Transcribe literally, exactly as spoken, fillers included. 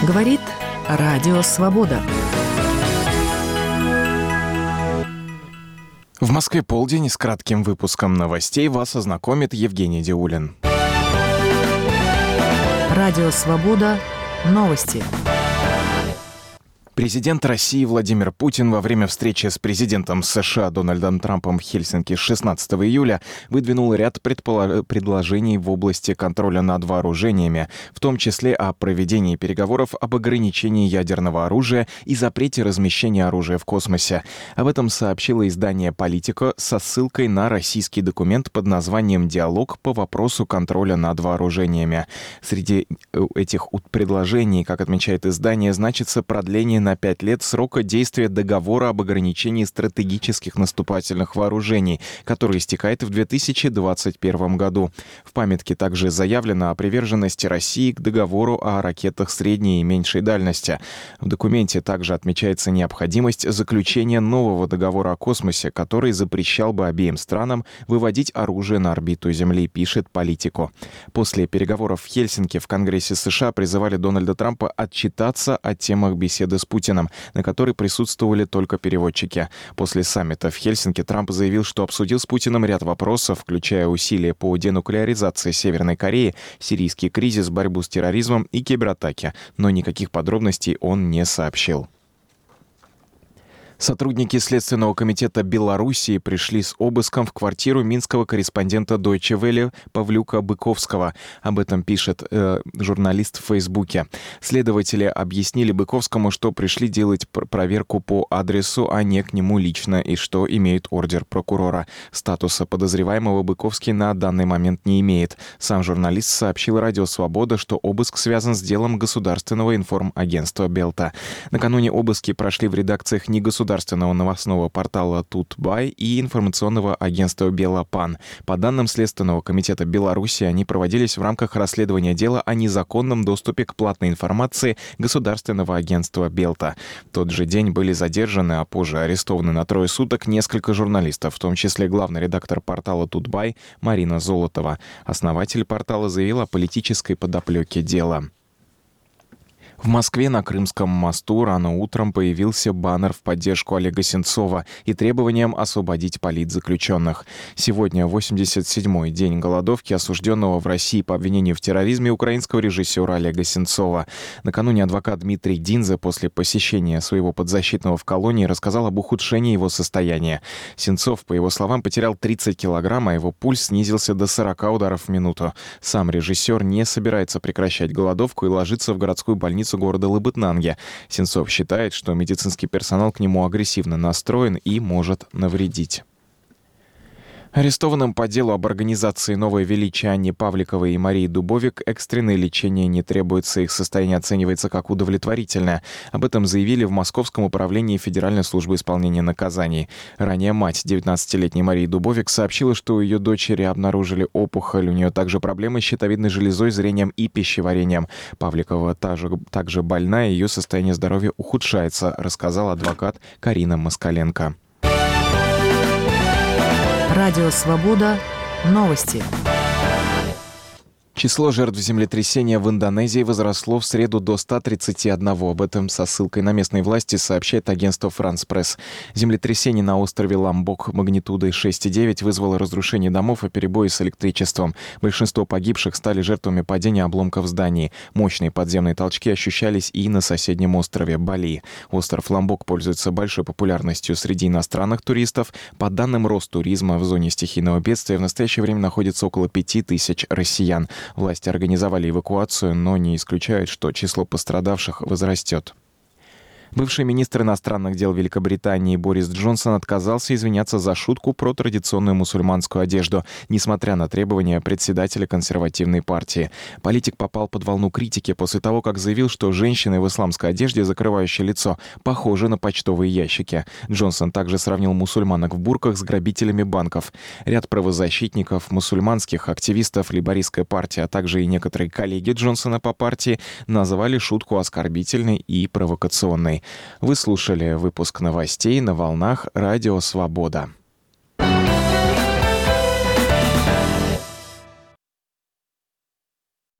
Говорит Радио Свобода. В Москве полдень. С кратким выпуском новостей вас ознакомит Евгений Диулин. Радио Свобода. Новости. Президент России Владимир Путин во время встречи с президентом США Дональдом Трампом в Хельсинки шестнадцатого июля выдвинул ряд предполож... предложений в области контроля над вооружениями, в том числе о проведении переговоров об ограничении ядерного оружия и запрете размещения оружия в космосе. Об этом сообщило издание «Политико» со ссылкой на российский документ под названием «Диалог по вопросу контроля над вооружениями». Среди этих предложений, как отмечает издание, значится продление на пять лет срока действия договора об ограничении стратегических наступательных вооружений, который истекает в две тысячи двадцать первом году. В памятке также заявлено о приверженности России к договору о ракетах средней и меньшей дальности. В документе также отмечается необходимость заключения нового договора о космосе, который запрещал бы обеим странам выводить оружие на орбиту Земли, пишет «Политико». После переговоров в Хельсинки в Конгрессе США призывали Дональда Трампа отчитаться о темах беседы с Путиным, на которой присутствовали только переводчики. После саммита в Хельсинки Трамп заявил, что обсудил с Путиным ряд вопросов, включая усилия по денуклеаризации Северной Кореи, сирийский кризис, борьбу с терроризмом и кибератаки, но никаких подробностей он не сообщил. Сотрудники Следственного комитета Белоруссии пришли с обыском в квартиру минского корреспондента Deutsche Welle Павлюка Быковского. Об этом пишет э, журналист в Фейсбуке. Следователи объяснили Быковскому, что пришли делать пр- проверку по адресу, а не к нему лично, и что имеют ордер прокурора. Статуса подозреваемого Быковский на данный момент не имеет. Сам журналист сообщил Радио Свобода, что обыск связан с делом государственного информагентства Белта. Накануне обыски прошли в редакциях негосударственных государственного новостного портала Тутбай и информационного агентства Белопан. По данным Следственного комитета Беларуси, они проводились в рамках расследования дела о незаконном доступе к платной информации государственного агентства Белта. В тот же день были задержаны, а позже арестованы на трое суток несколько журналистов, в том числе главный редактор портала Тутбай Марина Золотова. Основатель портала заявил о политической подоплеке дела. В Москве на Крымском мосту рано утром появился баннер в поддержку Олега Сенцова и требованием освободить политзаключенных. Сегодня восемьдесят седьмой день голодовки осужденного в России по обвинению в терроризме украинского режиссера Олега Сенцова. Накануне адвокат Дмитрий Динзе после посещения своего подзащитного в колонии рассказал об ухудшении его состояния. Сенцов, по его словам, потерял тридцать килограмм, а его пульс снизился до сорока ударов в минуту. Сам режиссер не собирается прекращать голодовку и ложится в городскую больницу города Лабытнанги. Сенцов считает, что медицинский персонал к нему агрессивно настроен и может навредить. Арестованным по делу об организации «Новое величие» Анне Павликовой и Марии Дубовик экстренное лечение не требуется, их состояние оценивается как удовлетворительное. Об этом заявили в Московском управлении Федеральной службы исполнения наказаний. Ранее мать девятнадцатилетней Марии Дубовик сообщила, что у ее дочери обнаружили опухоль, у нее также проблемы с щитовидной железой, зрением и пищеварением. Павликова также, также больна, и ее состояние здоровья ухудшается, рассказала адвокат Карина Москаленко. Радио Свобода. Новости. Число жертв землетрясения в Индонезии возросло в среду до ста тридцати одного. Об этом со ссылкой на местные власти сообщает агентство «Франс Пресс». Землетрясение на острове Ломбок магнитудой шесть и девять вызвало разрушение домов и перебои с электричеством. Большинство погибших стали жертвами падения обломков зданий. Мощные подземные толчки ощущались и на соседнем острове Бали. Остров Ломбок пользуется большой популярностью среди иностранных туристов. По данным Ростуризма, в зоне стихийного бедствия в настоящее время находится около пяти тысяч россиян. Власти организовали эвакуацию, но не исключают, что число пострадавших возрастет. Бывший министр иностранных дел Великобритании Борис Джонсон отказался извиняться за шутку про традиционную мусульманскую одежду, несмотря на требования председателя консервативной партии. Политик попал под волну критики после того, как заявил, что женщины в исламской одежде, закрывающей лицо, похожи на почтовые ящики. Джонсон также сравнил мусульманок в бурках с грабителями банков. Ряд правозащитников, мусульманских активистов лейбористской партии, а также и некоторые коллеги Джонсона по партии называли шутку оскорбительной и провокационной. Вы слушали выпуск новостей на волнах Радио Свобода.